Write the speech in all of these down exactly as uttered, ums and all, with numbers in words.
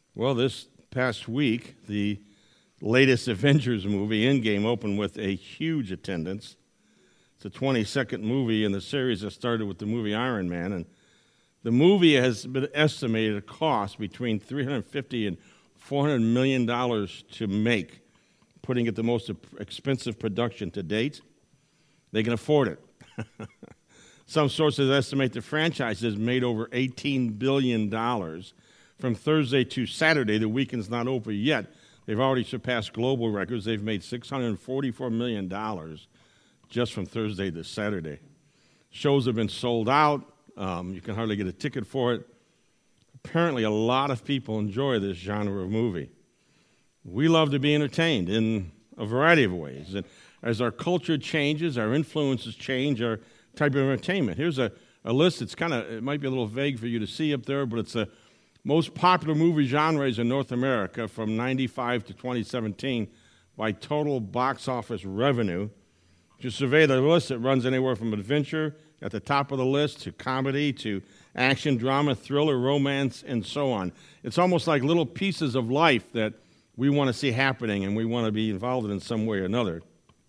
Well, this past week, the latest Avengers movie, Endgame, opened with a huge attendance. It's the twenty-second movie in the series that started with the movie Iron Man, and the movie has been estimated to cost between three hundred fifty and four hundred million dollars to make, putting it the most expensive production to date. They can afford it. Some sources estimate the franchise has made over eighteen billion dollars. From Thursday to Saturday, the weekend's not over yet. They've already surpassed global records. They've made six hundred forty-four million dollars just from Thursday to Saturday. Shows have been sold out. Um, you can hardly get a ticket for it. Apparently, a lot of people enjoy this genre of movie. We love to be entertained in a variety of ways. And as our culture changes, our influences change, our type of entertainment. Here's a, a list. It's kind of, it might be a little vague for you to see up there, but it's the most popular movie genres in North America from ninety-five to twenty seventeen by total box office revenue. If you survey the list, it runs anywhere from adventure at the top of the list to comedy to action, drama, thriller, romance, and so on. It's almost like little pieces of life that we want to see happening and we want to be involved in in some way or another.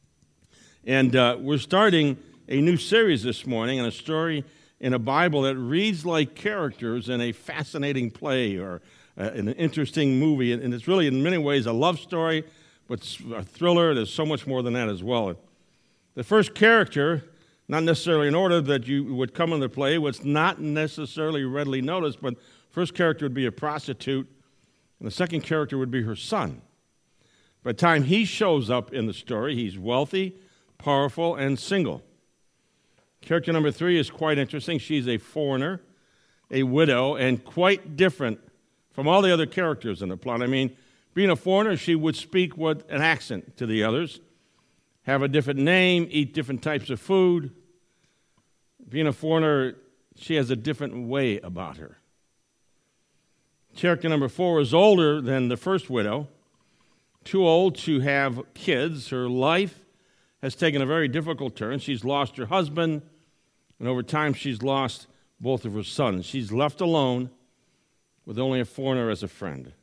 And uh, we're starting a new series this morning on a story in a Bible that reads like characters in a fascinating play or uh, an interesting movie. And it's really, in many ways, a love story, but a thriller. There's so much more than that as well. The first character, not necessarily in order that you would come into play, was not necessarily readily noticed, but first character would be a prostitute, and the second character would be her son. By the time he shows up in the story, he's wealthy, powerful, and single. Character number three is quite interesting. She's a foreigner, a widow, and quite different from all the other characters in the plot. I mean, being a foreigner, she would speak with an accent to the others, have a different name, eat different types of food. Being a foreigner, she has a different way about her. Character number four is older than the first widow, too old to have kids. Her life has taken a very difficult turn. She's lost her husband, and over time she's lost both of her sons. She's left alone with only a foreigner as a friend.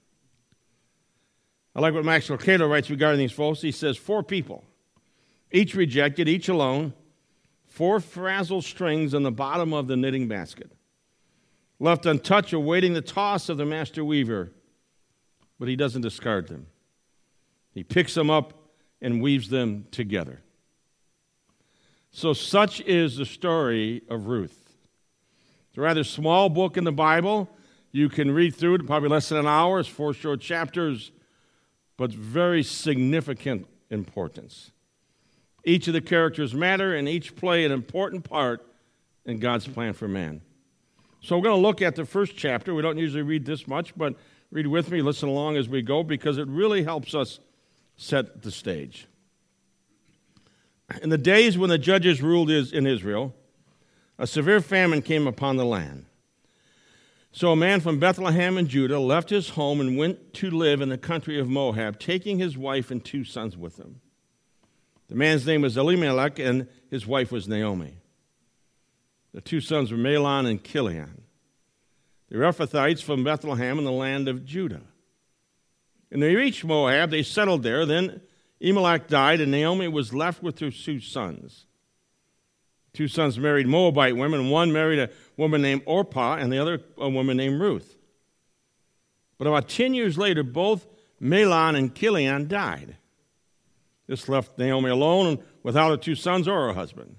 I like what Max Lucado writes regarding these folks. He says, four people, each rejected, each alone, four frazzled strings on the bottom of the knitting basket, left untouched, awaiting the toss of the master weaver, but he doesn't discard them. He picks them up and weaves them together. So such is the story of Ruth. It's a rather small book in the Bible. You can read through it, probably less than an hour. It's four short chapters, but very significant importance. Each of the characters matter, and each play an important part in God's plan for man. So we're going to look at the first chapter. We don't usually read this much, but read with me, listen along as we go, because it really helps us set the stage. In the days when the judges ruled in Israel, a severe famine came upon the land. So a man from Bethlehem in Judah left his home and went to live in the country of Moab, taking his wife and two sons with him. The man's name was Elimelech, and his wife was Naomi. The two sons were Mahlon and Chilion. They were Ephrathites from Bethlehem in the land of Judah. And they reached Moab, they settled there. Then Elimelech died, and Naomi was left with her two sons. Two sons married Moabite women. One married a woman named Orpah, and the other a woman named Ruth. But about ten years later, both Mahlon and Chilion died. This left Naomi alone without her two sons or her husband.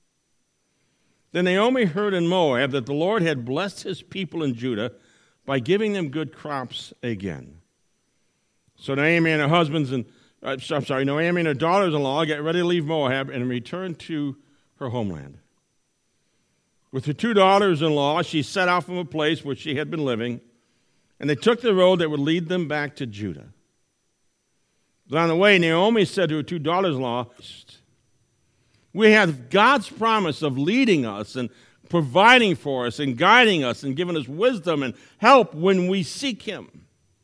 Then Naomi heard in Moab that the Lord had blessed his people in Judah by giving them good crops again. So Naomi and her husbands and uh, I'm sorry, Naomi and her daughters-in-law get ready to leave Moab and return to her homeland. With her two daughters-in-law, she set out from a place where she had been living, and they took the road that would lead them back to Judah. But on the way, Naomi said to her two daughters-in-law, we have God's promise of leading us and providing for us and guiding us and giving us wisdom and help when we seek him.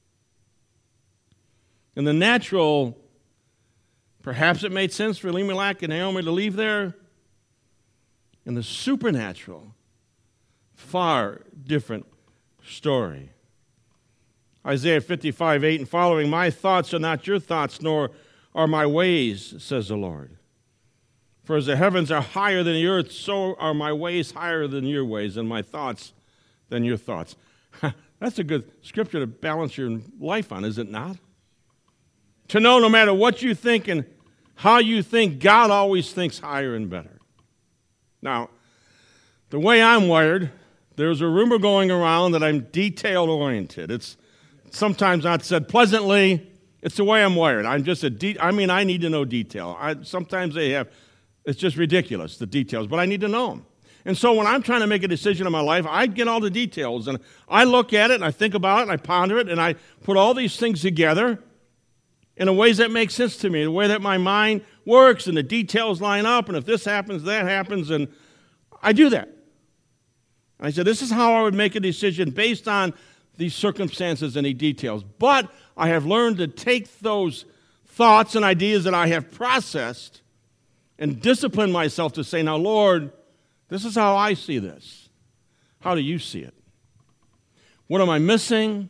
In the natural, perhaps it made sense for Elimelech and Naomi to leave there. In the supernatural, far different story. Isaiah fifty-five, eight and following, my thoughts are not your thoughts, nor are my ways, says the Lord. For as the heavens are higher than the earth, so are my ways higher than your ways, and my thoughts than your thoughts. That's a good scripture to balance your life on, is it not? To know no matter what you think and how you think, God always thinks higher and better. Now, the way I'm wired, there's a rumor going around that I'm detail-oriented. It's sometimes not said pleasantly. It's the way I'm wired. I'm just a de- I mean, I need to know detail. I, sometimes they have, it's just ridiculous, the details, but I need to know them. And so when I'm trying to make a decision in my life, I get all the details, and I look at it, and I think about it, and I ponder it, and I put all these things together in a ways that make sense to me, the way that my mind works, and the details line up, and if this happens, that happens, and I do that. And I said, this is how I would make a decision based on these circumstances and the details. But I have learned to take those thoughts and ideas that I have processed and discipline myself to say, now, Lord, this is how I see this. How do you see it? What am I missing?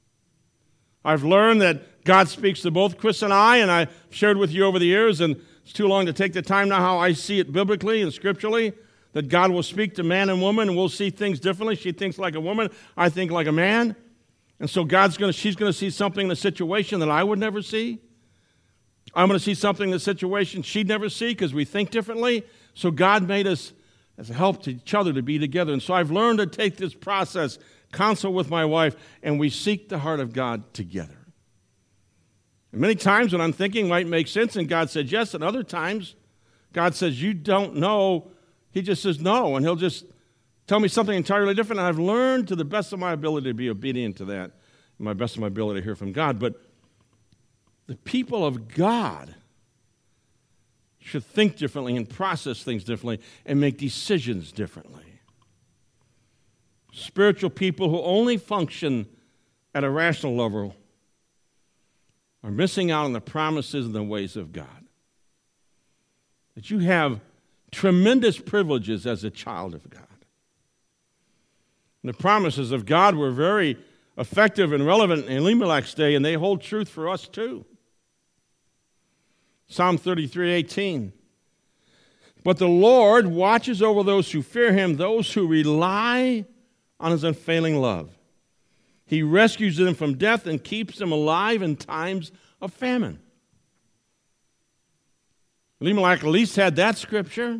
I've learned that God speaks to both Chris and I, and I've shared with you over the years, and it's too long to take the time now how I see it biblically and scripturally, that God will speak to man and woman, and we'll see things differently. She thinks like a woman. I think like a man. And so God's going to, she's going to see something in the situation that I would never see. I'm going to see something in the situation she'd never see because we think differently. So God made us as a help to each other to be together. And so I've learned to take this process, counsel with my wife, and we seek the heart of God together. And many times what I'm thinking might make sense, and God said yes, and other times God says, you don't know. He just says no, and he'll just tell me something entirely different, and I've learned to the best of my ability to be obedient to that, and my best of my ability to hear from God. But the people of God should think differently and process things differently and make decisions differently. Spiritual people who only function at a rational level are missing out on the promises and the ways of God. That you have tremendous privileges as a child of God. And the promises of God were very effective and relevant in Elimelech's day, and they hold truth for us too. Psalm thirty-three eighteen. But the Lord watches over those who fear him, those who rely on his unfailing love. He rescues them from death and keeps them alive in times of famine. Elimelech at least had that scripture.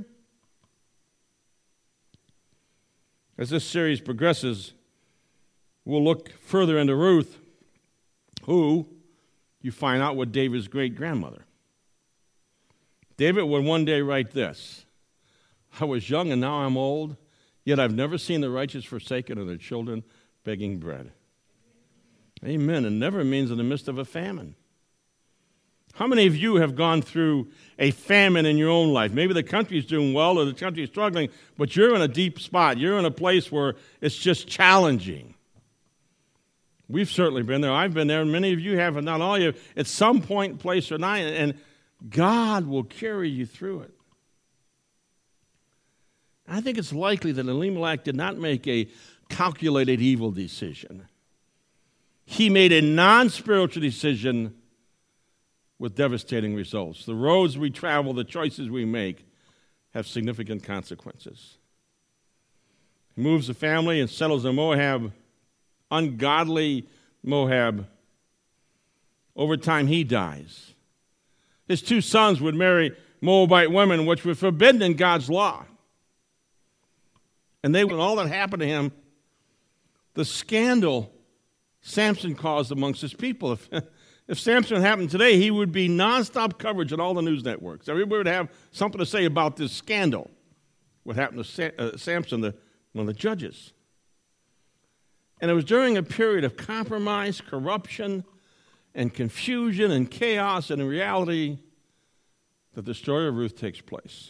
As this series progresses, we'll look further into Ruth, who you find out was David's great-grandmother. David would one day write this, I was young and now I'm old, yet I've never seen the righteous forsaken or their children begging bread. Amen. And never means in the midst of a famine. How many of you have gone through a famine in your own life? Maybe the country's doing well or the country's struggling, but you're in a deep spot. You're in a place where it's just challenging. We've certainly been there. I've been there, and many of you have, and not all of you, at some point, place or not, and God will carry you through it. I think it's likely that Elimelech did not make a calculated evil decision. He made a non-spiritual decision with devastating results. The roads we travel, the choices we make, have significant consequences. He moves the family and settles in Moab, ungodly Moab. Over time, he dies. His two sons would marry Moabite women, which were forbidden in God's law. And they, when all that happened to him, the scandal Samson caused amongst his people. If, if Samson happened today, he would be nonstop coverage on all the news networks. Everybody would have something to say about this scandal. What happened to Sa- uh, Samson, the, one of the judges. And it was during a period of compromise, corruption, and confusion and chaos, and in reality, that the story of Ruth takes place.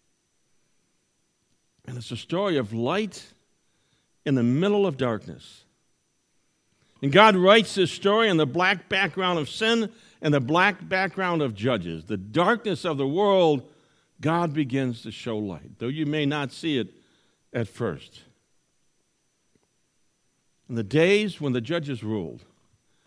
And it's a story of light in the middle of darkness. And God writes this story in the black background of sin and the black background of judges. The darkness of the world, God begins to show light, though you may not see it at first. In the days when the judges ruled,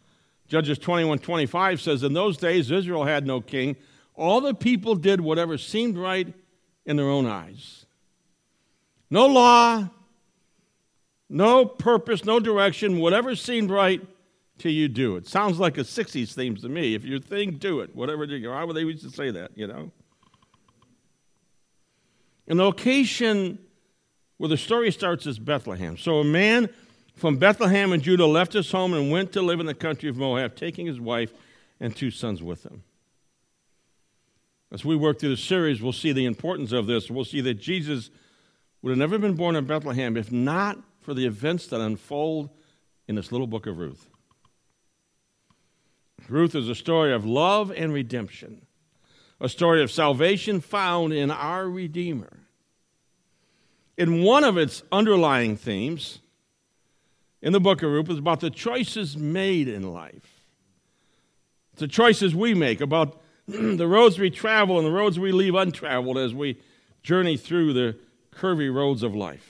Judges twenty-one twenty-five says, in those days Israel had no king. All the people did whatever seemed right in their own eyes. No law, no purpose, no direction. Whatever seemed right till you do it. Sounds like a sixties theme to me. If your thing, do it. Whatever you do. Why would they used to say that, you know? And the location where the story starts is Bethlehem. So a man from Bethlehem in Judah left his home and went to live in the country of Moab, taking his wife and two sons with him. As we work through the series, we'll see the importance of this. We'll see that Jesus would have never been born in Bethlehem if not for the events that unfold in this little book of Ruth. Ruth is a story of love and redemption, a story of salvation found in our Redeemer. In one of its underlying themes in the book of Ruth is about the choices made in life. It's the choices we make, about the roads we travel and the roads we leave untraveled as we journey through the curvy roads of life.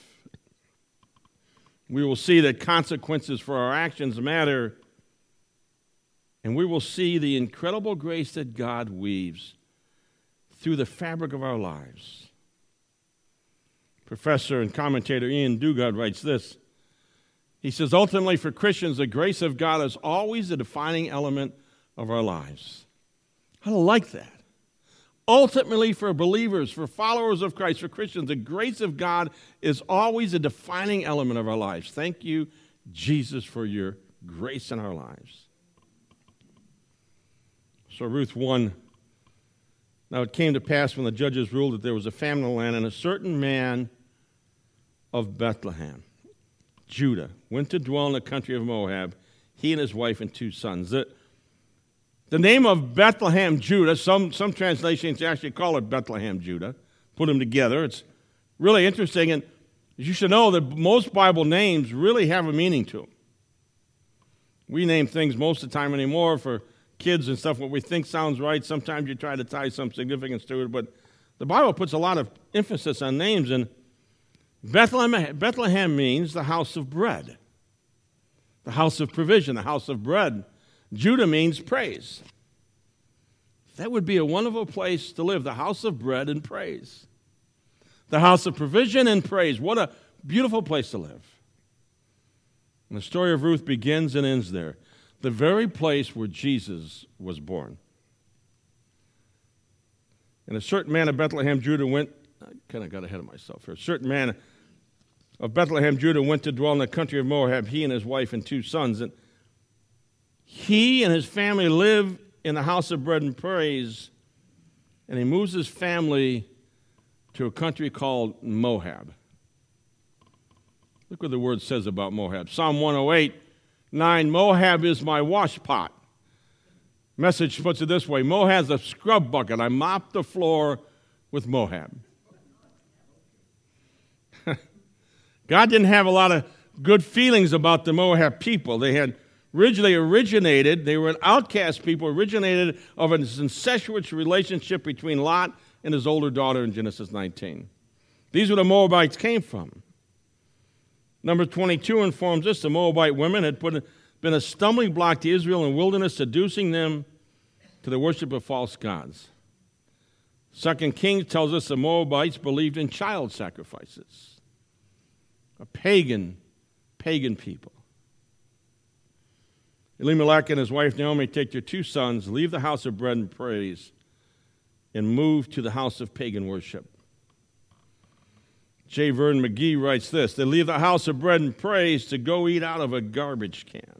We will see that consequences for our actions matter, and we will see the incredible grace that God weaves through the fabric of our lives. Professor and commentator Ian Duguid writes this. He says, ultimately for Christians, the grace of God is always the defining element of our lives. I like that. Ultimately for believers, for followers of Christ, for Christians, the grace of God is always a defining element of our lives. Thank you, Jesus, for your grace in our lives. So Ruth one. Now it came to pass when the judges ruled that there was a famine in the land, and a certain man of Bethlehem, Judah, went to dwell in the country of Moab, he and his wife and two sons. The, the name of Bethlehem, Judah, some, some translations actually call it Bethlehem, Judah, put them together. It's really interesting, and you should know that most Bible names really have a meaning to them. We name things most of the time anymore for kids and stuff, what we think sounds right. Sometimes you try to tie some significance to it, but the Bible puts a lot of emphasis on names, and Bethlehem, Bethlehem means the house of bread, the house of provision, the house of bread. Judah means praise. That would be a wonderful place to live, the house of bread and praise. The house of provision and praise. What a beautiful place to live. And the story of Ruth begins and ends there, the very place where Jesus was born. And a certain man of Bethlehem, Judah went, I kind of got ahead of myself here. A certain man of Bethlehem, Judah went to dwell in the country of Moab, he and his wife and two sons. And he and his family live in the house of bread and praise, and he moves his family to a country called Moab. Look what the word says about Moab. Psalm one oh eight, nine, Moab is my washpot. Message puts it this way, Moab's a scrub bucket. I mop the floor with Moab. God didn't have a lot of good feelings about the Moab people. They had originally originated, they were an outcast people, originated of an incestuous relationship between Lot and his older daughter in Genesis nineteen. These were the Moabites came from. Number twenty-two informs us the Moabite women had put, been a stumbling block to Israel in the wilderness, seducing them to the worship of false gods. Second Kings tells us the Moabites believed in child sacrifices. A pagan, pagan people. Elimelech and his wife Naomi take their two sons, leave the house of bread and praise, and move to the house of pagan worship. J. Vernon McGee writes this, they leave the house of bread and praise to go eat out of a garbage can.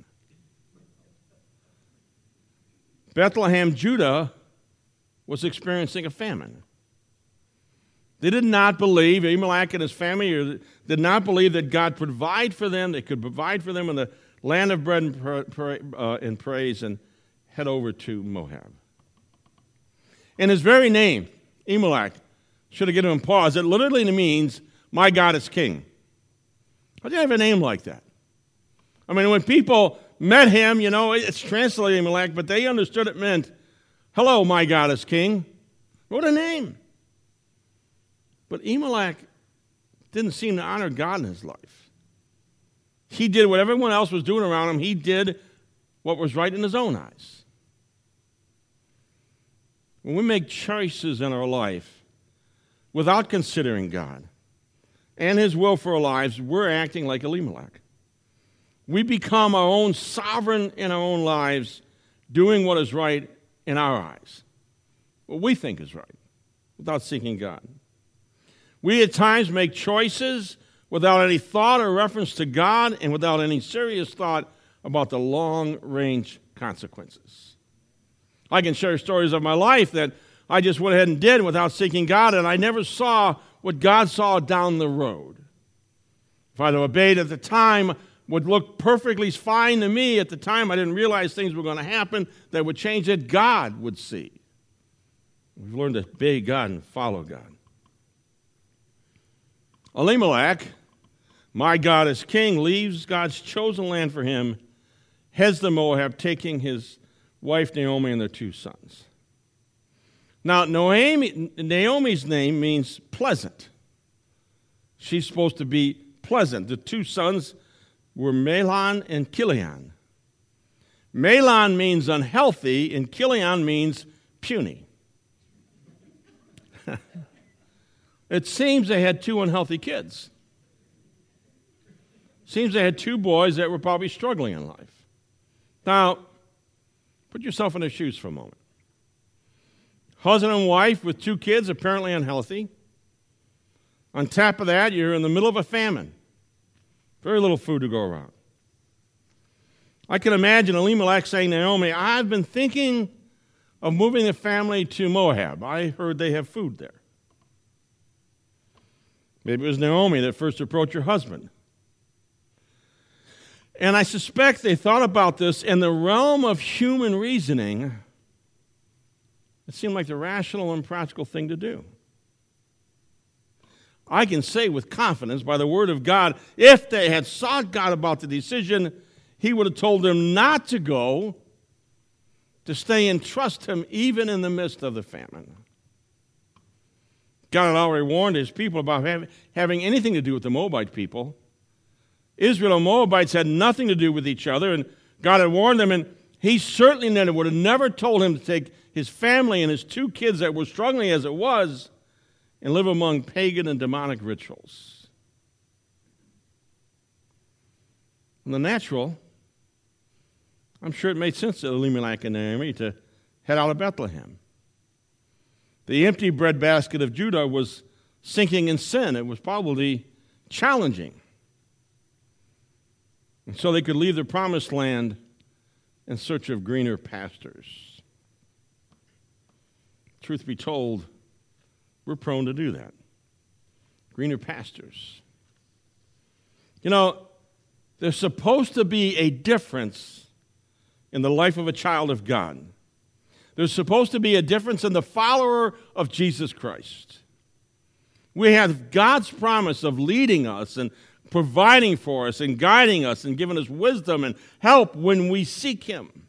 Bethlehem, Judah, was experiencing a famine. They did not believe, Elimelech and his family did not believe that God would provide for them, they could provide for them in the land of bread and, pra- pra- uh, and praise, and head over to Moab. In his very name, Elimelech, should have given him pause. It literally means, my God is king. How do you have a name like that? I mean, when people met him, you know, it's translated Elimelech, but they understood it meant, hello, my God is king. What a name. But Elimelech didn't seem to honor God in his life. He did what everyone else was doing around him. He did what was right in his own eyes. When we make choices in our life without considering God and his will for our lives, we're acting like Elimelech. We become our own sovereign in our own lives, doing what is right in our eyes, what we think is right, without seeking God. We at times make choices without any thought or reference to God and without any serious thought about the long-range consequences. I can share stories of my life that I just went ahead and did without seeking God, and I never saw what God saw down the road. If I'd have obeyed at the time, would look perfectly fine to me at the time. I didn't realize things were going to happen that would change that God would see. We've learned to obey God and follow God. Elimelech, my God is king, leaves God's chosen land for him, heads to Moab, taking his wife Naomi and their two sons. Now, Naomi, Naomi's name means pleasant. She's supposed to be pleasant. The two sons were Mahlon and Chilion. Mahlon means unhealthy, and Chilion means puny. It seems they had two unhealthy kids. Seems they had two boys that were probably struggling in life. Now, put yourself in their shoes for a moment. Husband and wife with two kids, apparently unhealthy. On top of that, you're in the middle of a famine. Very little food to go around. I can imagine Elimelech saying to Naomi, I've been thinking of moving the family to Moab. I heard they have food there. Maybe it was Naomi that first approached her husband. And I suspect they thought about this in the realm of human reasoning. It seemed like the rational and practical thing to do. I can say with confidence by the word of God, if they had sought God about the decision, he would have told them not to go, to stay and trust him even in the midst of the famine. God had already warned his people about have, having anything to do with the Moabite people. Israel and Moabites had nothing to do with each other, and God had warned them, and he certainly never, would have never told him to take his family and his two kids that were struggling as it was and live among pagan and demonic rituals. In the natural, I'm sure it made sense to Elimelech and Naomi to head out of Bethlehem. The empty breadbasket of Judah was sinking in sin. It was probably challenging. And so they could leave the promised land in search of greener pastures. Truth be told, we're prone to do that. Greener pastures. You know, there's supposed to be a difference in the life of a child of God. There's supposed to be a difference in the follower of Jesus Christ. We have God's promise of leading us and providing for us and guiding us and giving us wisdom and help when we seek him.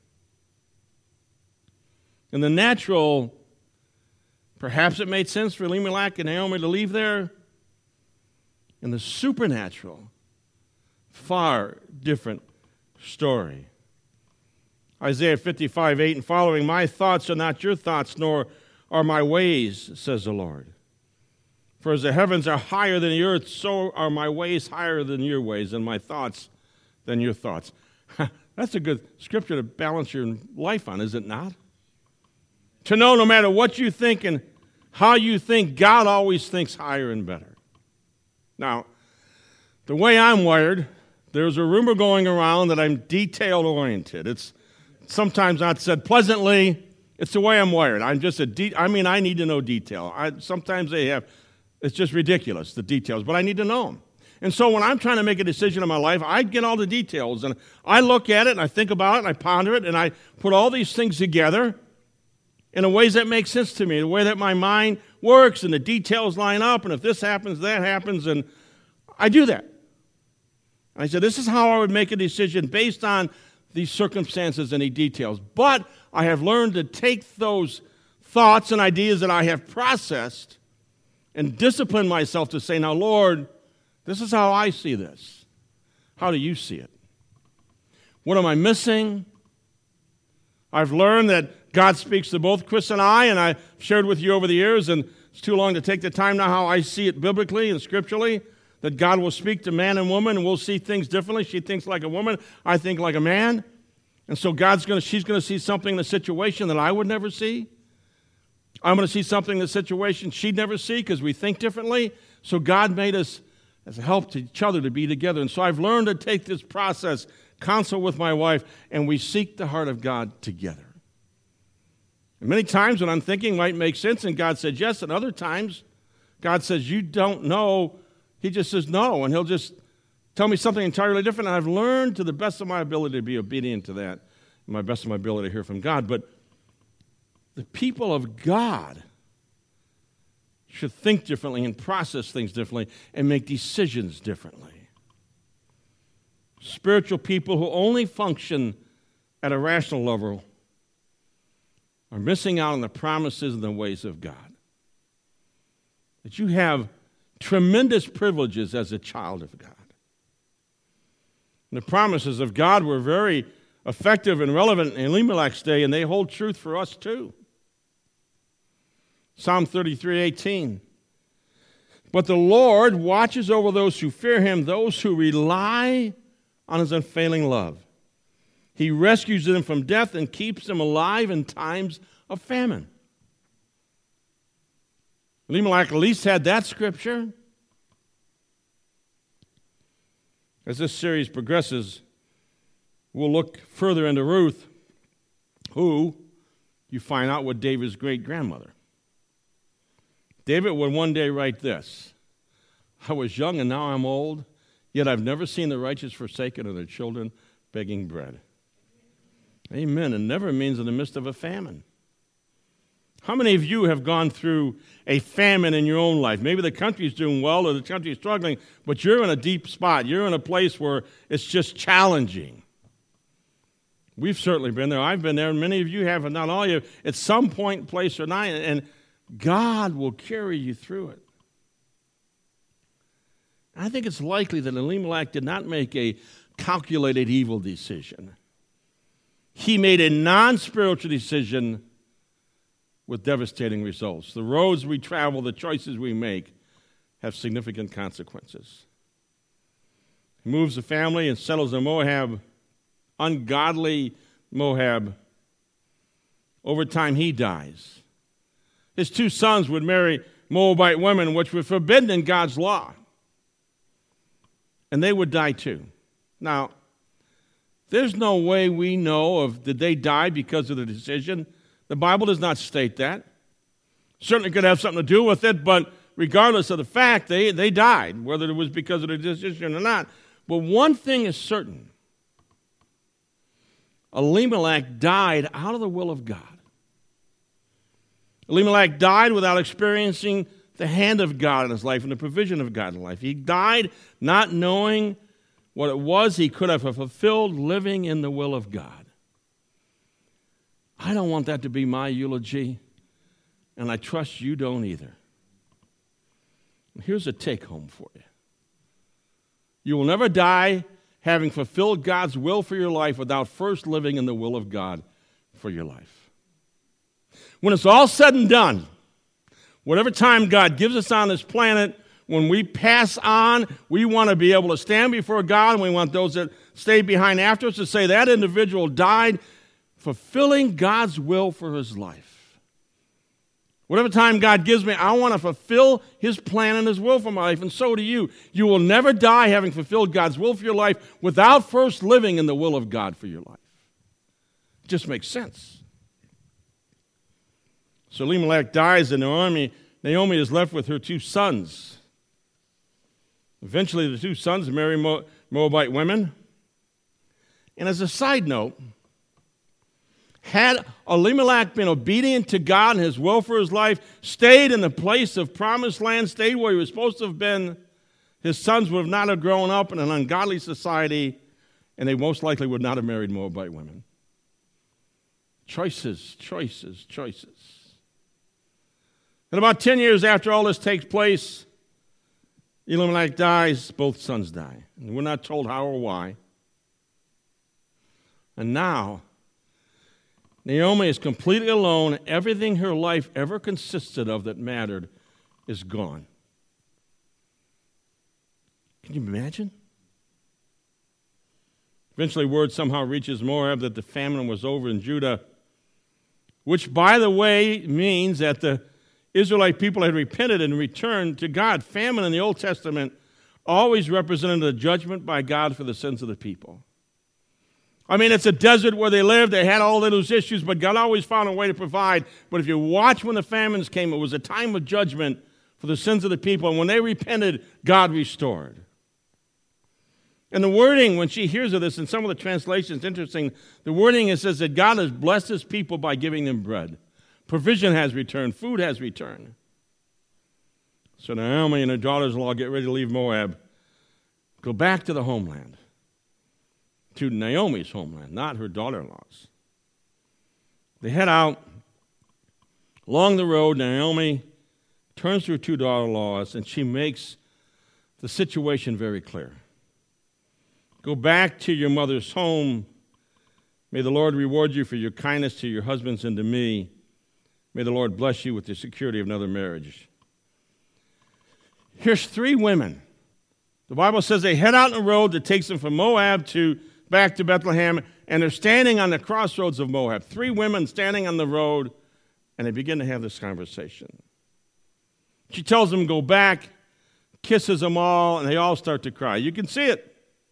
In the natural, perhaps it made sense for Elimelech and Naomi to leave there. In the supernatural, far different story. Isaiah fifty-five, eight and following, my thoughts are not your thoughts, nor are my ways, says the Lord. For as the heavens are higher than the earth, so are my ways higher than your ways, and my thoughts than your thoughts. That's a good scripture to balance your life on, is it not? To know no matter what you think and how you think, God always thinks higher and better. Now, the way I'm wired, there's a rumor going around that I'm detail-oriented. It's sometimes not said pleasantly. It's the way I'm wired. I'm just a de- I mean, I need to know detail. I, sometimes they have, it's just ridiculous, the details, but I need to know them. And so when I'm trying to make a decision in my life, I get all the details, and I look at it, and I think about it, and I ponder it, and I put all these things together in a ways that make sense to me, the way that my mind works, and the details line up, and if this happens, that happens, and I do that. I said, this is how I would make a decision based on these circumstances and the details. But I have learned to take those thoughts and ideas that I have processed and discipline myself to say, now, Lord, this is how I see this. How do you see it? What am I missing? I've learned that God speaks to both Chris and I, and I've shared with you over the years, and it's too long to take the time now how I see it biblically and scripturally, that God will speak to man and woman, and we'll see things differently. She thinks like a woman, I think like a man. And so God's going to, she's going to see something in the situation that I would never see. I'm going to see something in the situation she'd never see because we think differently. So God made us as a help to each other to be together. And so I've learned to take this process, counsel with my wife, and we seek the heart of God together. And many times when I'm thinking might make sense, and God said yes, and other times God says, you don't know. He just says no, and he'll just tell me something entirely different. And I've learned to the best of my ability to be obedient to that, and my best of my ability to hear from God. But the people of God should think differently and process things differently and make decisions differently. Spiritual people who only function at a rational level are missing out on the promises and the ways of God. That you have tremendous privileges as a child of God. And the promises of God were very effective and relevant in Elimelech's day, and they hold truth for us too. Psalm thirty-three eighteen. But the Lord watches over those who fear him, those who rely on his unfailing love. He rescues them from death and keeps them alive in times of famine. Elimelech at least had that scripture. As this series progresses, we'll look further into Ruth, who you find out was David's great-grandmother. David would one day write this, I was young and now I'm old, yet I've never seen the righteous forsaken or their children begging bread. Amen. And never means in the midst of a famine. How many of you have gone through a famine in your own life? Maybe the country's doing well or the country's struggling, but you're in a deep spot. You're in a place where it's just challenging. We've certainly been there. I've been there, and many of you have, and not all of you, at some point, place, or night, and God will carry you through it. I think it's likely that Elimelech did not make a calculated evil decision. He made a non-spiritual decision with devastating results. The roads we travel, the choices we make, have significant consequences. He moves the family and settles in Moab, ungodly Moab. Over time, he dies. His two sons would marry Moabite women, which were forbidden in God's law. And they would die too. Now, there's no way we know of did they die because of the decision. The Bible does not state that. Certainly could have something to do with it, but regardless of the fact, they, they died, whether it was because of the decision or not. But one thing is certain. Elimelech died out of the will of God. Elimelech died without experiencing the hand of God in his life and the provision of God in life. He died not knowing what it was he could have fulfilled living in the will of God. I don't want that to be my eulogy, and I trust you don't either. Here's a take-home for you. You will never die having fulfilled God's will for your life without first living in the will of God for your life. When it's all said and done, whatever time God gives us on this planet, when we pass on, we want to be able to stand before God, and we want those that stay behind after us to say that individual died fulfilling God's will for his life. Whatever time God gives me, I want to fulfill his plan and his will for my life, and so do you. You will never die having fulfilled God's will for your life without first living in the will of God for your life. It just makes sense. So Elimelech dies, and Naomi, Naomi is left with her two sons. Eventually, the two sons marry Mo- Moabite women. And as a side note, had Elimelech been obedient to God and his will for his life, stayed in the place of promised land, stayed where he was supposed to have been, his sons would have not have grown up in an ungodly society, and they most likely would not have married Moabite women. Choices, choices, choices. And about ten years after all this takes place, Elimelech dies, both sons die. And we're not told how or why. And now, Naomi is completely alone. Everything her life ever consisted of that mattered is gone. Can you imagine? Eventually, word somehow reaches Moab that the famine was over in Judah, which, by the way, means that the Israelite people had repented and returned to God. Famine in the Old Testament always represented a judgment by God for the sins of the people. I mean, it's a desert where they lived. They had all those issues, but God always found a way to provide. But if you watch when the famines came, it was a time of judgment for the sins of the people. And when they repented, God restored. And the wording, when she hears of this, in some of the translations, interesting, the wording it says that God has blessed his people by giving them bread. Provision has returned. Food has returned. So Naomi and her daughters-in-law get ready to leave Moab, go back to the homeland, to Naomi's homeland, not her daughter-in-law's. They head out. Along the road, Naomi turns to her two daughter-in-laws, and she makes the situation very clear. Go back to your mother's home. May the Lord reward you for your kindness to your husbands and to me. May the Lord bless you with the security of another marriage. Here's three women. The Bible says they head out on the road that takes them from Moab to back to Bethlehem, and they're standing on the crossroads of Moab. Three women standing on the road, and they begin to have this conversation. She tells them to go back, kisses them all, and they all start to cry. You can see it.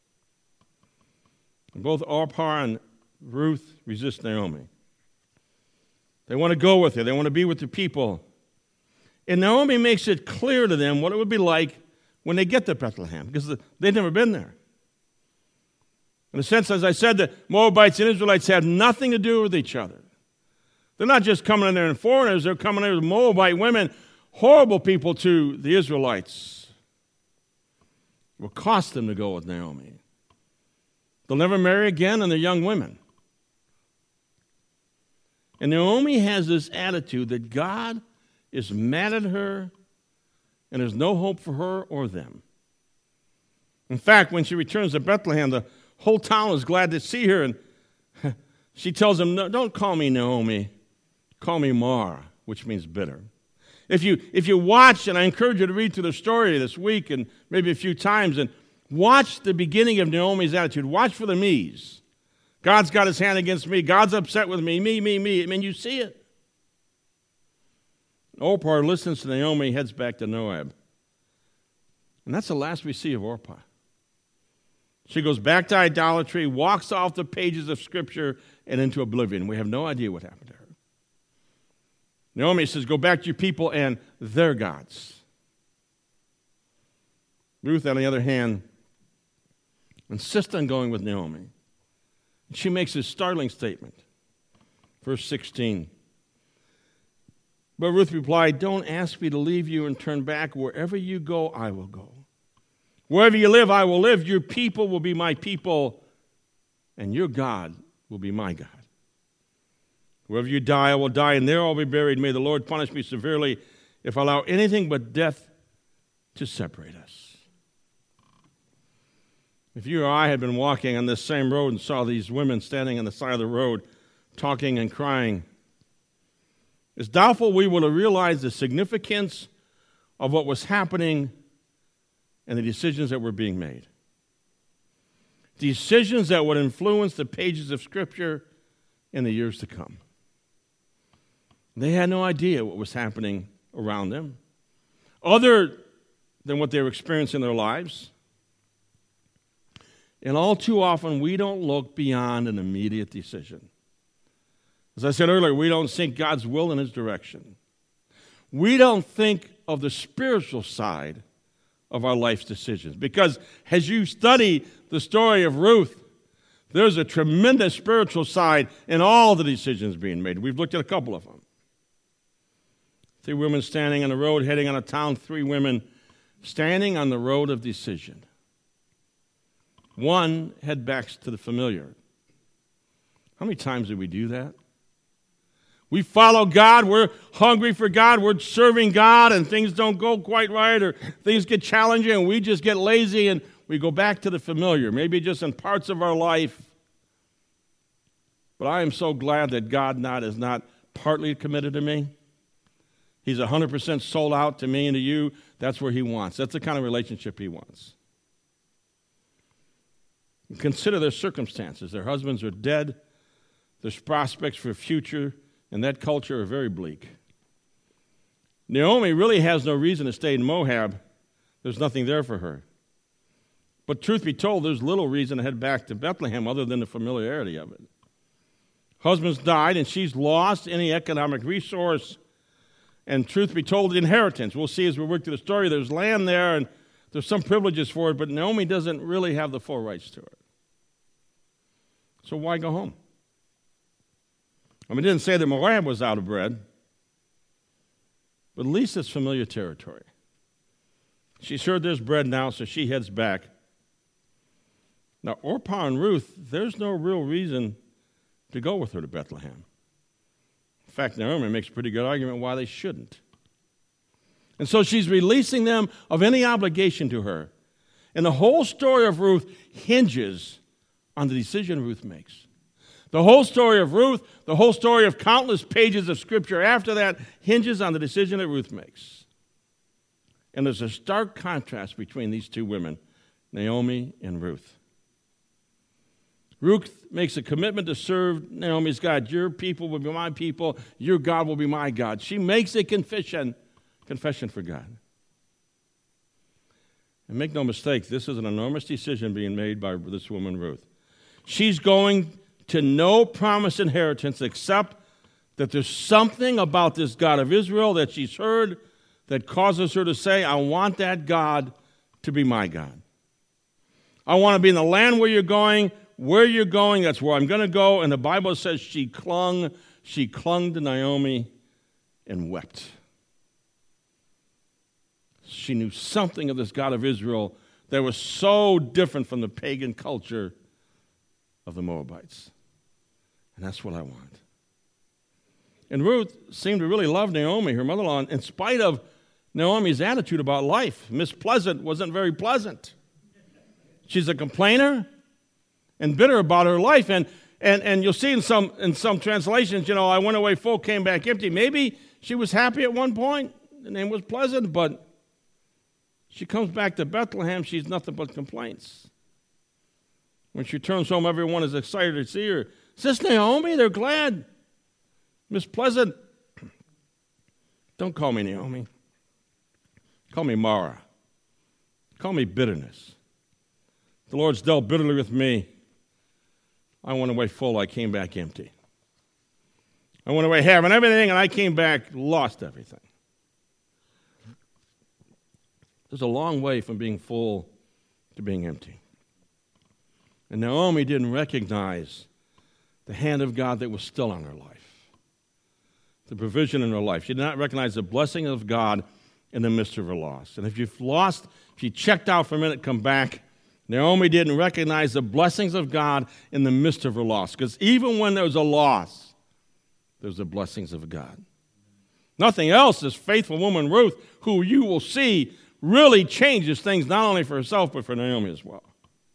And both Orpah and Ruth resist Naomi. They want to go with her. They want to be with the people. And Naomi makes it clear to them what it would be like when they get to Bethlehem, because they've never been there. In a sense, as I said, the Moabites and Israelites have nothing to do with each other. They're not just coming in there and foreigners. They're coming in there with Moabite women, horrible people to the Israelites. It will cost them to go with Naomi. They'll never marry again, and they're young women. And Naomi has this attitude that God is mad at her, and there's no hope for her or them. In fact, when she returns to Bethlehem, the whole town is glad to see her, and she tells them, no, don't call me Naomi, call me Mara, which means bitter. If you, if you watch, and I encourage you to read through the story this week and maybe a few times, and watch the beginning of Naomi's attitude. Watch for the me's. God's got his hand against me. God's upset with me. Me, me, me. I mean, you see it. Orpah listens to Naomi, heads back to Moab. And that's the last we see of Orpah. She goes back to idolatry, walks off the pages of Scripture, and into oblivion. We have no idea what happened to her. Naomi says, go back to your people and their gods. Ruth, on the other hand, insists on going with Naomi. She makes a startling statement. Verse sixteen. But Ruth replied, don't ask me to leave you and turn back. Wherever you go, I will go. Wherever you live, I will live. Your people will be my people, and your God will be my God. Wherever you die, I will die, and there I'll be buried. May the Lord punish me severely if I allow anything but death to separate us. If you or I had been walking on this same road and saw these women standing on the side of the road talking and crying, it's doubtful we would have realized the significance of what was happening and the decisions that were being made. Decisions that would influence the pages of Scripture in the years to come. They had no idea what was happening around them, other than what they were experiencing in their lives. And all too often, we don't look beyond an immediate decision. As I said earlier, we don't seek God's will in his direction. We don't think of the spiritual side of our life's decisions. Because as you study the story of Ruth, there's a tremendous spiritual side in all the decisions being made. We've looked at a couple of them. Three women standing on the road, heading on a town. Three women standing on the road of decision. One, head back to the familiar. How many times do we do that? We follow God, we're hungry for God, we're serving God, and things don't go quite right, or things get challenging, and we just get lazy, and we go back to the familiar, maybe just in parts of our life. but I am so glad that God not is not partly committed to me. He's one hundred percent sold out to me and to you. That's where he wants. That's the kind of relationship he wants. Consider their circumstances. Their husbands are dead. Their prospects for a future in that culture are very bleak. Naomi really has no reason to stay in Moab. There's nothing there for her. But truth be told, there's little reason to head back to Bethlehem other than the familiarity of it. Husband's died, and she's lost any economic resource. And truth be told, the inheritance. We'll see as we work through the story, there's land there, and there's some privileges for it, but Naomi doesn't really have the full rights to it. So why go home? I mean, it didn't say that Moab was out of bread, but at least it's familiar territory. She's heard there's bread now, so she heads back. Now, Orpah and Ruth, there's no real reason to go with her to Bethlehem. In fact, Naomi makes a pretty good argument why they shouldn't. And so she's releasing them of any obligation to her. And the whole story of Ruth hinges on the decision Ruth makes. The whole story of Ruth, the whole story of countless pages of Scripture after that hinges on the decision that Ruth makes. And there's a stark contrast between these two women, Naomi and Ruth. Ruth makes a commitment to serve Naomi's God. Your people will be my people. Your God will be my God. She makes a confession, confession for God. And make no mistake, this is an enormous decision being made by this woman, Ruth. She's going to no promised inheritance except that there's something about this God of Israel that she's heard that causes her to say, I want that God to be my God. I want to be in the land where you're going. Where you're going, that's where I'm going to go. And the Bible says she clung, she clung to Naomi and wept. She knew something of this God of Israel that was so different from the pagan culture of the Moabites. And that's what I want. And Ruth seemed to really love Naomi, her mother-in-law, in spite of Naomi's attitude about life. Miss Pleasant wasn't very pleasant. She's a complainer and bitter about her life. And, and, and you'll see in some, in some translations, you know, I went away full, came back empty. Maybe she was happy at one point. The name was pleasant, but she comes back to Bethlehem, she's nothing but complaints. When she turns home, everyone is excited to see her. Is this Naomi? They're glad. Miss Pleasant, don't call me Naomi. Call me Mara. Call me bitterness. The Lord's dealt bitterly with me. I went away full, I came back empty. I went away having everything, and I came back, lost everything. There's a long way from being full to being empty. And Naomi didn't recognize the hand of God that was still on her life, the provision in her life. She did not recognize the blessing of God in the midst of her loss. And if you've lost, if you checked out for a minute, come back. Naomi didn't recognize the blessings of God in the midst of her loss. Because even when there was a loss, there's the blessings of God. Nothing else, this faithful woman Ruth, who you will see really changes things not only for herself, but for Naomi as well.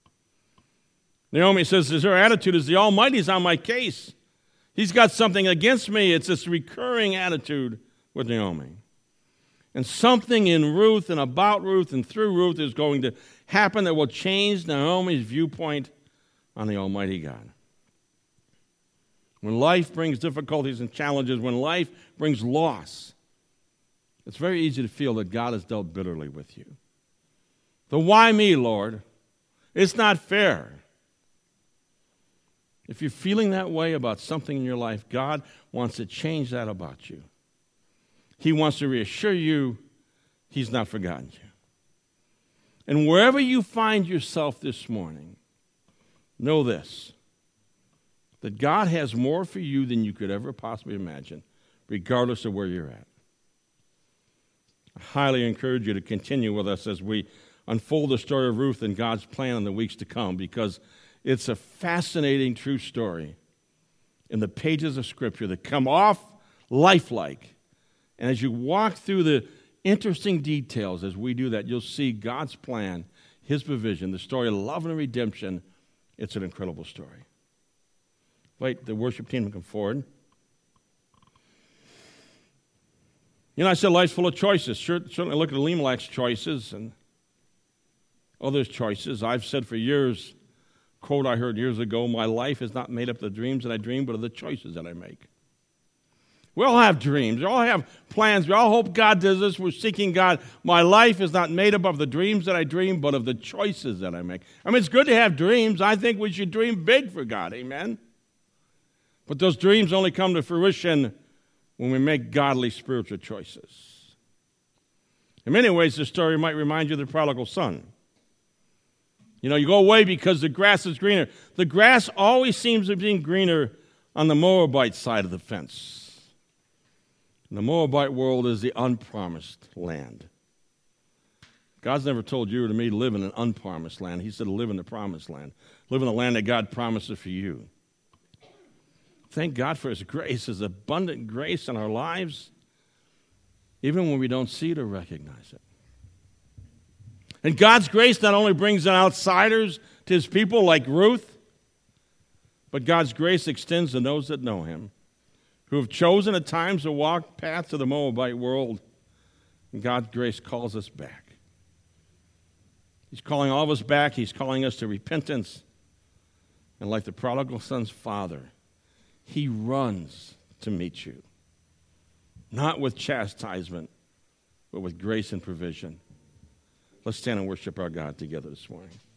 Naomi says her attitude is the Almighty's on my case. He's got something against me. It's this recurring attitude with Naomi. And something in Ruth and about Ruth and through Ruth is going to happen that will change Naomi's viewpoint on the Almighty God. When life brings difficulties and challenges, when life brings loss, it's very easy to feel that God has dealt bitterly with you. The why me, Lord? It's not fair. If you're feeling that way about something in your life, God wants to change that about you. He wants to reassure you He's not forgotten you. And wherever you find yourself this morning, know this, that God has more for you than you could ever possibly imagine, regardless of where you're at. I highly encourage you to continue with us as we unfold the story of Ruth and God's plan in the weeks to come, because it's a fascinating true story in the pages of Scripture that come off lifelike. And as you walk through the interesting details as we do that, you'll see God's plan, His provision, the story of love and redemption. It's an incredible story. Invite the worship team to come forward. You know, I said life's full of choices. Sure, certainly look at Elimelech's choices and others' choices. I've said for years, quote I heard years ago, my life is not made up of the dreams that I dream, but of the choices that I make. We all have dreams. We all have plans. We all hope God does this. We're seeking God. My life is not made up of the dreams that I dream, but of the choices that I make. I mean, it's good to have dreams. I think we should dream big for God. Amen? But those dreams only come to fruition when we make godly spiritual choices. In many ways, this story might remind you of the prodigal son. You know, you go away because the grass is greener. The grass always seems to be greener on the Moabite side of the fence. And the Moabite world is the unpromised land. God's never told you or to me to live in an unpromised land. He said to live in the promised land. Live in the land that God promises for you. Thank God for His grace, His abundant grace in our lives, even when we don't see it or recognize it. And God's grace not only brings in outsiders to His people like Ruth, but God's grace extends to those that know Him, who have chosen at times to walk path to the Moabite world. And God's grace calls us back. He's calling all of us back. He's calling us to repentance. And like the prodigal son's father, He runs to meet you. Not with chastisement, but with grace and provision. Let's stand and worship our God together this morning.